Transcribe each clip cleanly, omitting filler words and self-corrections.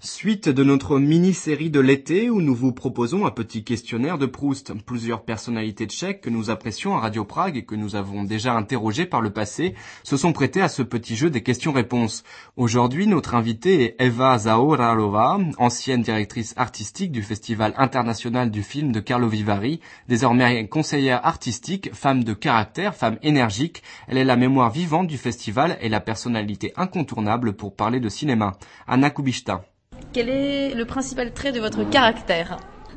Suite de notre mini-série de l'été où nous vous proposons un petit questionnaire de Proust. Plusieurs personnalités tchèques que nous apprécions à Radio Prague et que nous avons déjà interrogées par le passé se sont prêtées à ce petit jeu des questions-réponses. Aujourd'hui, notre invitée est Eva Zaoralova, ancienne directrice artistique du Festival international du film de Karlovy Vary, désormais conseillère artistique, femme de caractère, femme énergique. Elle est la mémoire vivante du festival et la personnalité incontournable pour parler de cinéma. Anna Kubishta. Quel est le principal trait de votre caractère?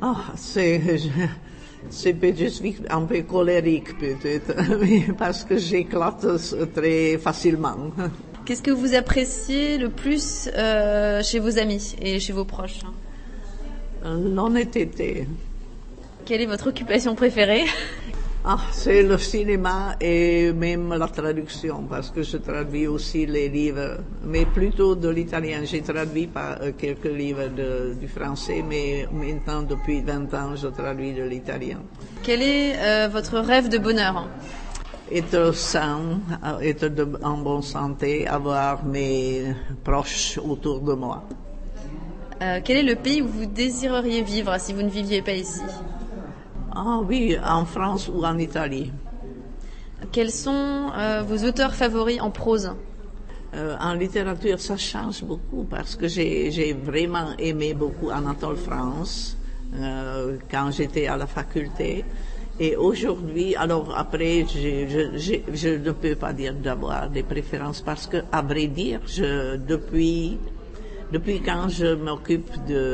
Je suis un peu colérique peut-être, parce que j'éclate très facilement. Qu'est-ce que vous appréciez le plus chez vos amis et chez vos proches? L'honnêteté. Quelle est votre occupation préférée? C'est le cinéma et même la traduction, parce que je traduis aussi les livres, mais plutôt de l'italien. J'ai traduit par quelques livres du français, mais maintenant, depuis 20 ans, je traduis de l'italien. Quel est votre rêve de bonheur? Être sain, être en bonne santé, avoir mes proches autour de moi. Quel est le pays où vous désireriez vivre si vous ne viviez pas ici? Oui, en France ou en Italie. Quels sont vos auteurs favoris en prose? En littérature, ça change beaucoup parce que j'ai vraiment aimé beaucoup Anatole France quand j'étais à la faculté. Et aujourd'hui, alors après, je ne peux pas dire d'avoir des préférences parce que, à vrai dire, depuis quand je m'occupe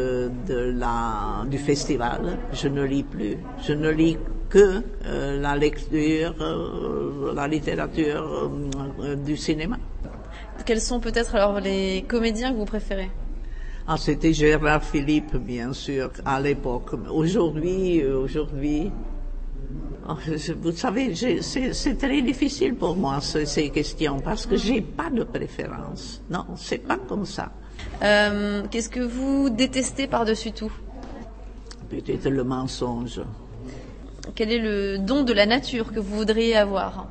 du festival, je ne lis plus. Je ne lis que la lecture, la littérature du cinéma. Quels sont peut-être alors les comédiens que vous préférez? C'était Gérard Philippe, bien sûr, à l'époque. Aujourd'hui, vous savez, c'est très difficile pour moi ces questions parce que j'ai pas de préférence. Non, c'est pas comme ça. Qu'est-ce que vous détestez par-dessus tout? Peut-être le mensonge. Quel est le don de la nature que vous voudriez avoir?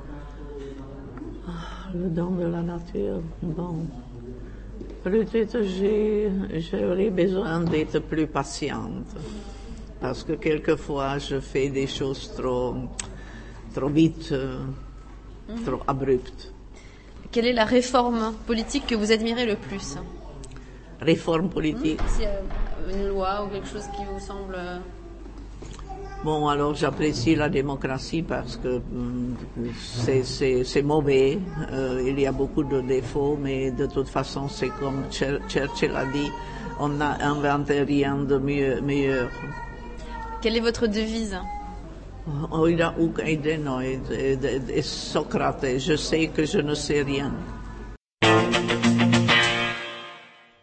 Le don de la nature, bon. Peut-être j'aurais besoin d'être plus patiente. Parce que quelquefois je fais des choses trop vite, trop abruptes. Quelle est la réforme politique que vous admirez le plus? Réforme politique. S'il y a une loi ou quelque chose qui vous semble... Bon, alors j'apprécie la démocratie parce que c'est mauvais. Il y a beaucoup de défauts, mais de toute façon, c'est comme Churchill a dit, on n'a inventé rien de meilleur. Quelle est votre devise? Oida uk eidenoid, et Socrate, je sais que je ne sais rien.